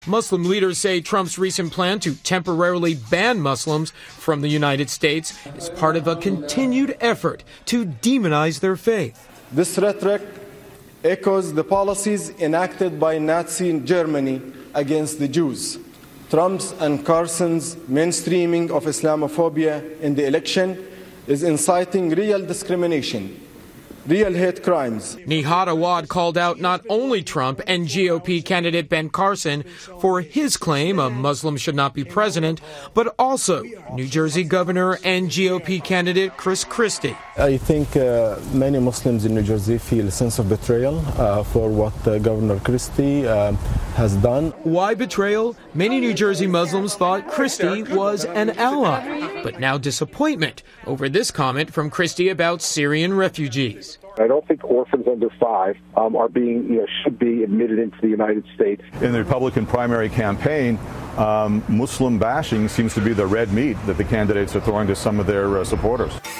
Muslim leaders say Trump's recent plan to temporarily ban Muslims from the United States is part of a continued effort to demonize their faith. This rhetoric echoes the policies enacted by Nazi Germany against the Jews. Trump's and Carson's mainstreaming of Islamophobia in the election is inciting real discrimination, real hate crimes. Nihad Awad called out not only Trump and GOP candidate Ben Carson for his claim a Muslim should not be president, but also New Jersey Governor and GOP candidate Chris Christie. I think many Muslims in New Jersey feel a sense of betrayal for what Governor Christie has done. Why betrayal? Many New Jersey Muslims thought Christie was an ally, but now disappointment over this comment from Christie about Syrian refugees. I don't think orphans under 5 are being, should be admitted into the United States. In the Republican primary campaign, Muslim bashing seems to be the red meat that the candidates are throwing to some of their supporters.